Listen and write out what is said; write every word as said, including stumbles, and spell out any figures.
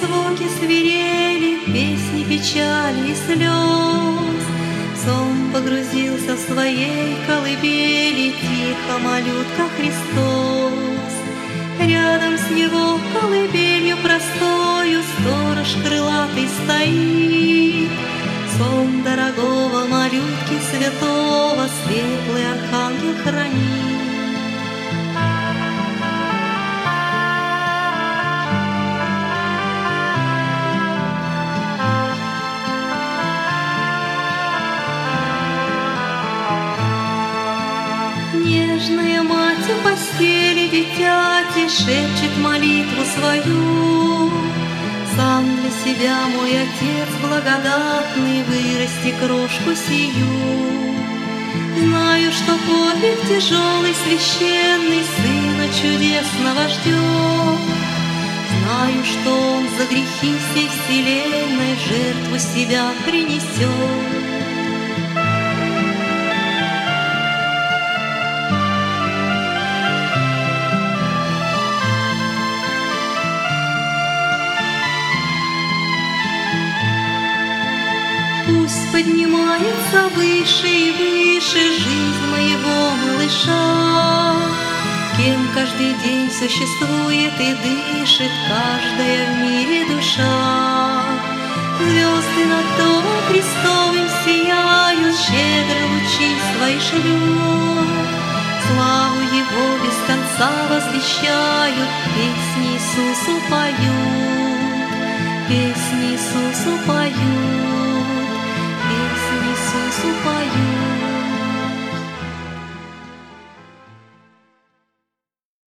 звуки свирели, песни печали и слез. Сон погрузился в своей колыбели, тихо малютка Христос. Рядом с его колыбелью простою сторож крылатый стоит. Сон дорогого малютки святого светлый архангел хранит. Нежная мать у постели дитяти шепчет молитву свою. Сам для себя мой Отец благодатный, вырасти крошку сию. Знаю, что подвиг тяжелый, священный Сына чудесного ждет. Знаю, что Он за грехи всей вселенной жертву себя принесет. Пусть поднимается выше и выше жизнь моего малыша, кем каждый день существует и дышит каждая в мире душа. Звезды над домом Христовым сияют, щедро лучи свои шлют, славу Его без конца возвещают, песни Иисусу поют, песни Иисусу поют.